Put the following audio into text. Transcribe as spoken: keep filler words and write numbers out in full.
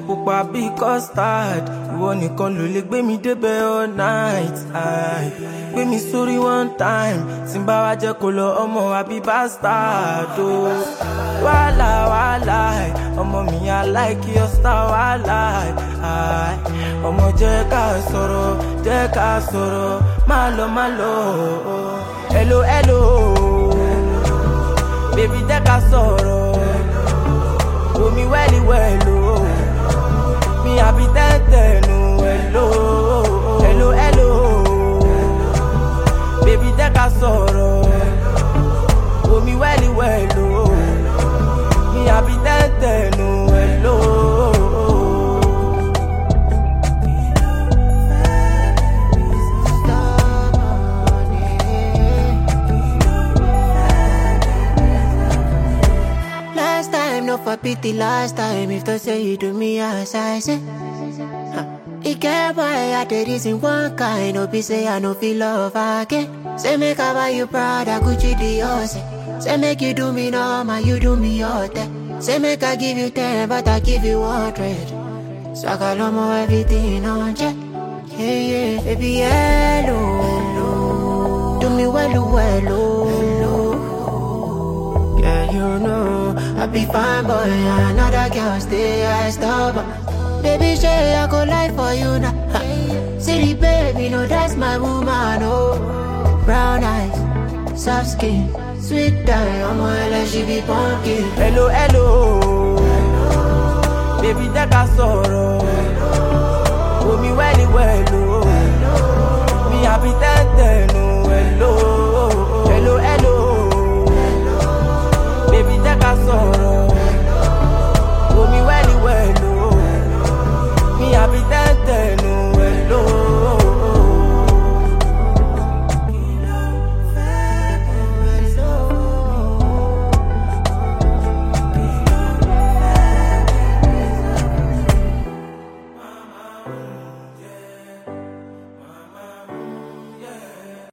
pupa bí custard. Ìwọ nìkan ló lè gbé mi débẹ̀ all night. Aye. Gbé mi sórí one time. Tí n bá wá jẹ́ kó lọ ọmọ àbí bastard o. Wàhálà wàhálà ọmọ mi I like your style wàhálà. Aye. Ọmọ jẹ́ ká sọ̀rọ̀ jẹ́ ká sọ̀rọ̀ má lọ má lọ. Hello hello baby jẹ́ ká sọ̀rọ̀. Oh me welly well oh. Me happy ten ten oh hello. Hello hello baby jẹ́ ká sọ̀rọ̀. Oh me welly well oh. Me happy ten ten oh hello. No for pity last time if they say you do me as I say. Huh. It can't buy I did this in one kind. No be say I no feel love again. Say make I buy you Prada, Gucci, Dior. Say make you do me normal, you do me all that. Say make I give you ten, but I give you hundred. So I got no more everything on check. Yeah, yeah, baby, hello, hello. Do me well, well, oh. Yeah, you know I be fine, boy, another girl stay I stop. Baby, say I go lie for you now. City baby, no, that's my woman, oh. Brown eyes, soft skin, sweet die, I'm like she be pumpkin. Hello, hello, hello. Baby, jẹ́ ká sọ̀rọ̀. Oh, me welly well.